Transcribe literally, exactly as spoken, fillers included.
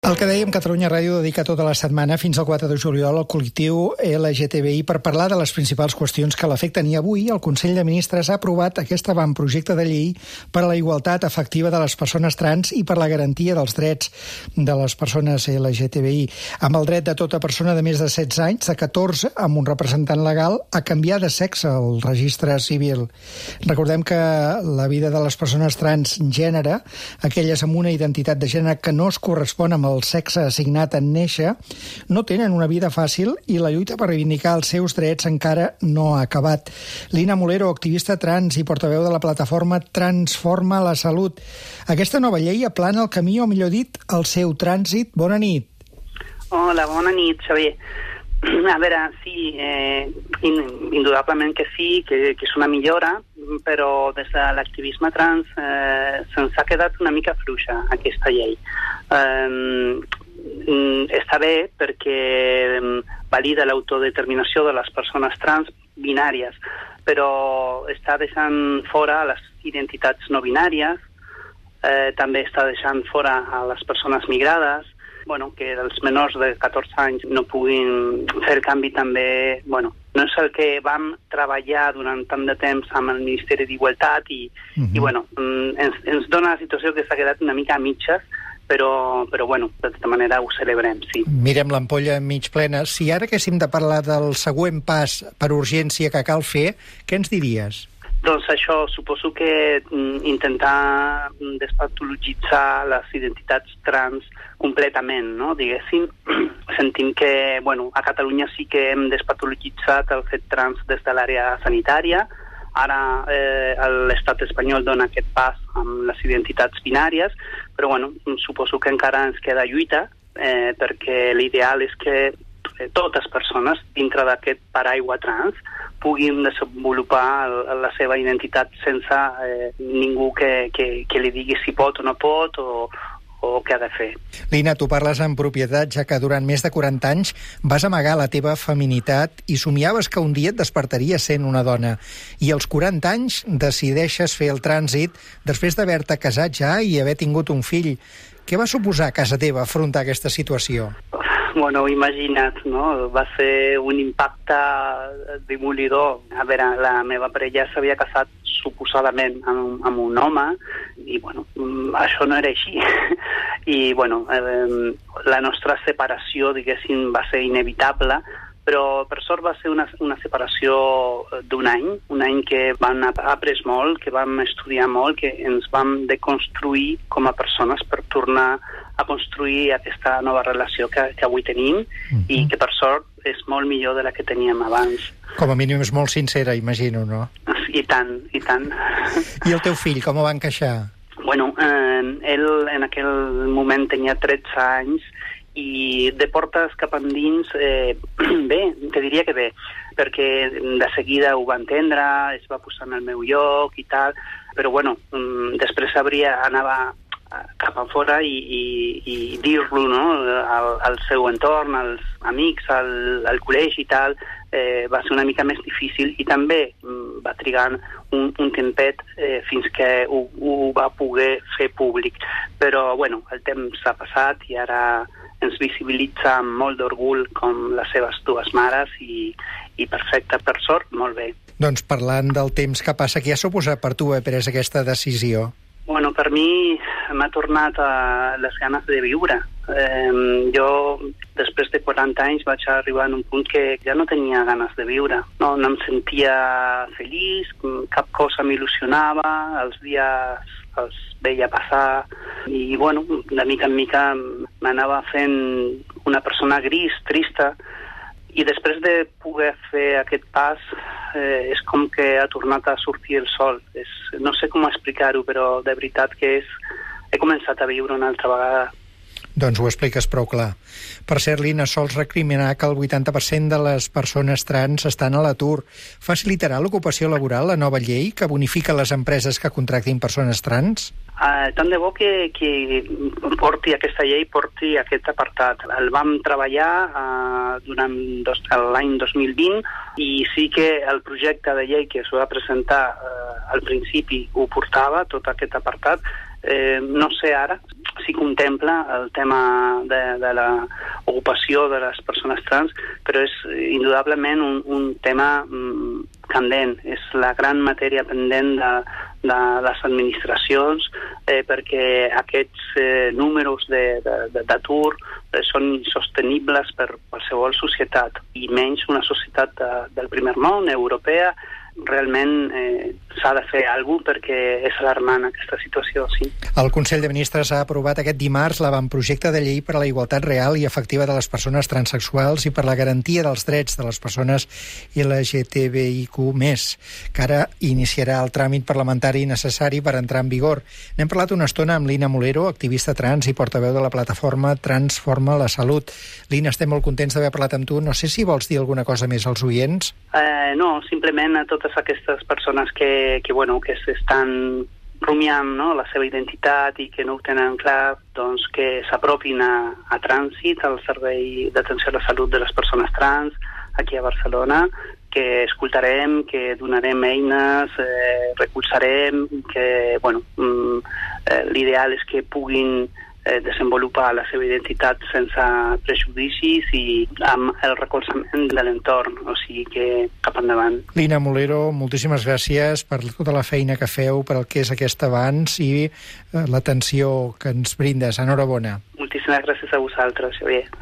El que dèiem, Catalunya Ràdio dedica tota la setmana fins al quatre de juliol al col·lectiu L G T B I per parlar de les principals qüestions que l'afecten. I avui el Consell de Ministres ha aprovat aquest avantprojecte de llei per a la igualtat efectiva de les persones trans i per la garantia dels drets de les persones L G T B I, amb el dret de tota persona de més de setze anys, de catorze, amb un representant legal, a canviar de sexe al registre civil. Recordem que la vida de les persones transgènere, aquelles amb una identitat de gènere que no es correspon amb el sexe assignat en néixer, no tenen una vida fàcil i la lluita per reivindicar els seus drets encara no ha acabat. Lina Molero, activista trans i portaveu de la plataforma Transforma la Salut. Aquesta nova llei aplana el camí, o millor dit, el seu trànsit. Bona nit. Hola, bona nit, Xavier. A veure, sí, eh, indudablement que sí, que, que és una millora, però des de l'activisme trans eh, se'ns ha quedat una mica fluixa aquesta llei. Eh, està bé perquè valida l'autodeterminació de les persones trans binàries, però està deixant fora les identitats no binàries, eh, també està deixant fora a les persones migrades, bueno, que els menors de catorze anys no puguin fer el canvi també, bueno, no és el que vam treballar durant tant de temps amb el Ministeri d'Igualtat i, uh-huh. i bueno, ens, ens dona la situació que s'ha quedat una mica a mitges, però, però bueno, de tota manera ho celebrem, sí. Mirem l'ampolla mig plena. Si ara haguéssim de parlar del següent pas per urgència que cal fer, què ens diries? Doncs això, suposo que intentar despatologitzar les identitats trans completament, no? Diguéssim, sentim que, bueno, a Catalunya sí que hem despatologitzat el fet trans des de l'àrea sanitària. Ara eh, l'estat espanyol dona aquest pas amb les identitats binàries, però bueno, suposo que encara ens queda lluita, eh, perquè l'ideal és que totes persones dintre d'aquest paraigua trans puguin desenvolupar la seva identitat sense eh, ningú que, que, que li digui si pot o no pot o, o què ha de fer. Lina, tu parles en propietat, ja que durant més de quaranta anys vas amagar la teva feminitat i somiaves que un dia et despertaries sent una dona. I als quaranta anys decideixes fer el trànsit després d'haver-te casat ja i haver tingut un fill. Què va suposar a casa teva afrontar aquesta situació? Bueno, imagina't, no? Va ser un impacte demolidor. A veure, la meva parella s'havia casat suposadament amb, amb un home i, bueno, això no era així. I, bueno, eh, la nostra separació, diguéssim, va ser inevitable, però per sort va ser una, una separació d'un any, un any que vam après molt, que vam estudiar molt, que ens vam deconstruir com a persones per tornar a construir aquesta nova relació que, que avui tenim uh-huh. i que per sort és molt millor de la que teníem abans. Com a mínim és molt sincera, imagino, no? I tant, i tant. I el teu fill, com ho va encaixar? Bueno, eh, ell en aquell moment tenia tretze anys i de portes cap endins, eh, bé, te diria que bé, perquè de seguida ho va entendre, es va posar en el meu lloc i tal, però bueno, després hauria anava cap a fora i, i, i dir-lo, no? al, al seu entorn, als amics, al, al col·legi i tal, eh, va ser una mica més difícil i també mm, va trigar un, un tempet eh, fins que ho, ho va poder fer públic. Però, bueno, el temps s'ha passat i ara ens visibilitza amb molt d'orgull com les seves dues mares i, i perfecte, per sort, molt bé. Doncs parlant del temps que passa, què ha suposat per tu haver pres aquesta decisió? Bueno, per mi m'ha tornat a les ganes de viure. Eh, jo, després de quaranta anys, vaig arribar en un punt que ja no tenia ganes de viure. No, no em sentia feliç, cap cosa m'il·lusionava, els dies els veia passar i, bueno, de mica en mica m'anava fent una persona gris, trista. I després de poder fer aquest pas, eh, és com que ha tornat a sortir el sol. És, no sé com explicar-ho, però de veritat que és, he començat a viure una altra vegada. Doncs ho expliques prou clar. Per cert, Lina, sols recriminar que el vuitanta per cent de les persones trans estan a l'atur. Facilitarà l'ocupació laboral la nova llei que bonifica les empreses que contractin persones trans? Uh, tant de bo que, que porti aquesta llei, porti aquest apartat. El vam treballar uh, durant dos, l'any dos mil vint i sí que el projecte de llei que es va presentar uh, al principi ho portava, tot aquest apartat. Eh, no sé ara si contempla el tema de, de l'ocupació de les persones trans, però és indudablement un, un tema mm, candent. És la gran matèria pendent de, de les administracions eh, perquè aquests eh, números d'atur eh, són insostenibles per qualsevol societat, i menys una societat de, del primer món, europea. Realment eh, s'ha de fer alguna cosa perquè és alarmant aquesta situació, sí. El Consell de Ministres ha aprovat aquest dimarts l'avantprojecte de llei per a la igualtat real i efectiva de les persones transsexuals i per la garantia dels drets de les persones L G T B I Q més, que ara iniciarà el tràmit parlamentari necessari per entrar en vigor. N'hem parlat una estona amb Lina Mulero, activista trans i portaveu de la plataforma Transforma la Salut. Lina, estem molt contents d'haver parlat amb tu. No sé si vols dir alguna cosa més als oients. Eh, no, simplement a totes aquestes persones que, que, bueno, que s'estan rumiant, no?, la seva identitat i que no ho tenen clar, doncs que s'apropin a, a Trànsit, al Servei d'Atenció a la Salut de les Persones Trans, aquí a Barcelona, que escoltarem, que donarem eines, eh, recolzarem, que, bueno, mm, eh, l'ideal és que puguin eh, desenvolupar la seva identitat sense prejudicis i amb el recolzament de l'entorn, o sigui que cap endavant. Lina Mulero, moltíssimes gràcies per tota la feina que feu, per el que és aquest avanç i eh, l'atenció que ens brindes. Enhorabona. Moltíssimes gràcies a vosaltres, Xavier.